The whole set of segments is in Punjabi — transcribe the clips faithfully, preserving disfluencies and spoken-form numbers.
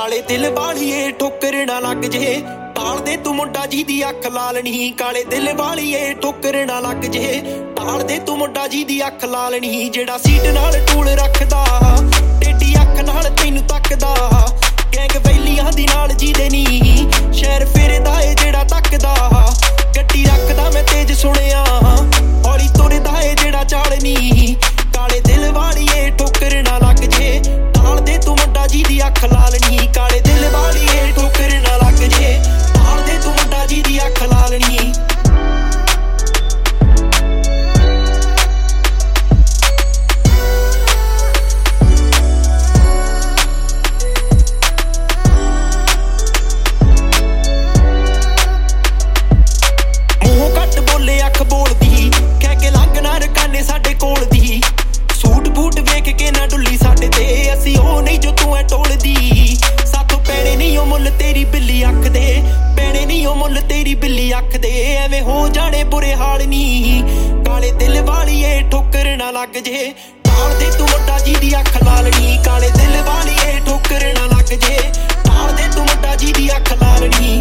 ਕਾਲੇ ਦਿਲ ਵਾਲੀਏ ਠੋਕਰ ਨਾ ਲੱਗ ਜੇ ਟਾਲ ਦੇ ਤੂੰ ਮੁੰਡਾ ਜੀ ਦੀ ਅੱਖ ਲਾਲ ਨੀ ਕਾਲੇ ਦਿਲ ਵਾਲੀਏ ਠੋਕਰ ਨਾ ਲੱਗ ਜੇ ਟਾਲ ਦੇ ਤੂੰ ਮੁੰਡਾ ਜੀ ਦੀ ਅੱਖ ਲਾਲ ਨੀ ਜਿਹੜਾ ਸੀਟ ਨਾਲ ਟੂਲ ਰੱਖਦਾ ਟੇਢੀ ਅੱਖ ਨਾਲ ਤੈਨੂੰ ਤੱਕਦਾ ਗੈਂਗ ਵੈਲੀਆਂ ਦੀ ਨਾਲ ਜੀਦੇ ਨੀ ਸ਼ਹਿਰ ਫਿਰਦਾ ਏ ਜਿਹੜਾ ਤੱਕਦਾ ਗੱਡੀ ਰੱਖਦਾ ਮੈਂ ਤੇਜ ਸੁਣਿਆ ਹੌਲੀ ਤੁਰਦਾ ਏ ਜਿਹੜਾ ਚਾਲ ਨੀ ਕਾਲੇ ਦਿਲ ਵਾਲੀਏ ਠੋਕਰ ਨਾ ਲੱਗ ਜੇ ਟਾਲ ਦੇ ਤੂੰ ਮੁੰਡਾ ਜੀ ਦੀ ਅੱਖ ਲਾਲ ਨੀ ਕਾਲੇ ਦਿਲ ਵਾਲੀਏ ਠੋਕਰ ਨਾ ਲੱਗ ਜੇ ਟਾਲ ਦੇ ਤੂੰ ਮੁੰਡਾ ਜੀ ਦੀ ਅੱਖ ਲਾਲ ਨੀ ਅੱਖ ਬੋਲਦੀ ਕਹਿ ਕੇ ਲੰਘ ਨਾ ਰਕਾਨੇ ਸਾਡੇ ਕੋਲ ਦੀ ਸੂਟ ਬੂਟ ਵੇਖ ਕੇ ਨਾ ਡੁੱਲੀ ਸਾਡੇ ਤੇ ਅਸੀਂ ਉਹ ਨਹੀਂ ਜੋ ਤੂੰ ਐ ਟੋਲਦੀ ਸਾਥੋਂ ਪੈਣੇ ਨਹੀਂ ਉਹ ਮੁੱਲ ਤੇਰੀ ਬਿੱਲੀ ਅੱਖ ਦੇ ਪੈਣੇ ਨਹੀਂ ਉਹ ਮੁੱਲ ਤੇਰੀ ਬਿੱਲੀ ਅੱਖ ਦੇ ਐਵੇਂ ਹੋ ਜਾਣੇ ਬੁਰੇ ਹਾਲ ਨੀ ਕਾਲੇ ਦਿਲ ਵਾਲੀਏ ਠੋਕਰ ਨਾ ਲੱਗ ਜੇ ਟਾਲ ਦੇ ਤੂੰ ਮੁੰਡਾ ਜੀ ਦੀ ਅੱਖ ਲਾਲ ਨੀ ਕਾਲੇ ਦਿਲ ਵਾਲੀਏ ਠੋਕਰ ਨਾ ਲੱਗ ਜੇ ਟਾਲ ਦੇ ਤੂੰ ਮੁੰਡਾ ਜੀ ਦੀ ਅੱਖ ਲਾਲ ਨੀ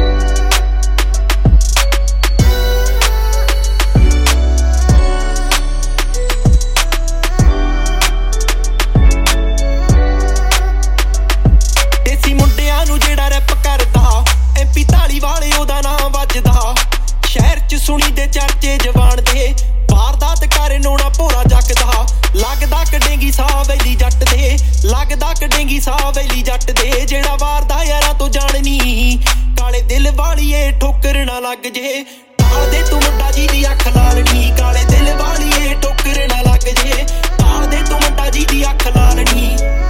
ਸੁਣੀ ਦੇ ਚਰਚੇ ਜਵਾਨ ਦੇ ਵਾਰਦਾਤ ਕਰ ਨੋਣਾ ਭੋਰਾ ਜੱਕਦਾ ਲੱਗਦਾ ਕੱਢੇਗੀ ਸਾਹ ਵੈਲੀ ਜੱਟ ਦੇ ਲੱਗਦਾ ਕੱਢੇਗੀ ਸਾਹ ਵੈਲੀ ਜੱਟ ਦੇ ਜਿਹੜਾ ਵਾਰਦਾ ਯਾਰਾਂ ਤੋਂ ਜਾਣਨੀ ਕਾਲੇ ਦਿਲ ਵਾਲੀਏ ਠੋਕਰ ਨਾ ਲੱਗ ਜੇ ਟਾਲ ਦੇ ਤੂੰ ਮੁੰਡਾ ਜੀ ਦੀ ਅੱਖ ਲਾਲ ਨੀ ਕਾਲੇ ਦਿਲ ਵਾਲੀਏ ਠੋਕਰ ਨਾ ਲੱਗ ਜੇ ਟਾਲ ਦੇ ਤੂੰ ਮੁੰਡਾ ਜੀ ਦੀ ਅੱਖ ਲਾਲ ਨੀ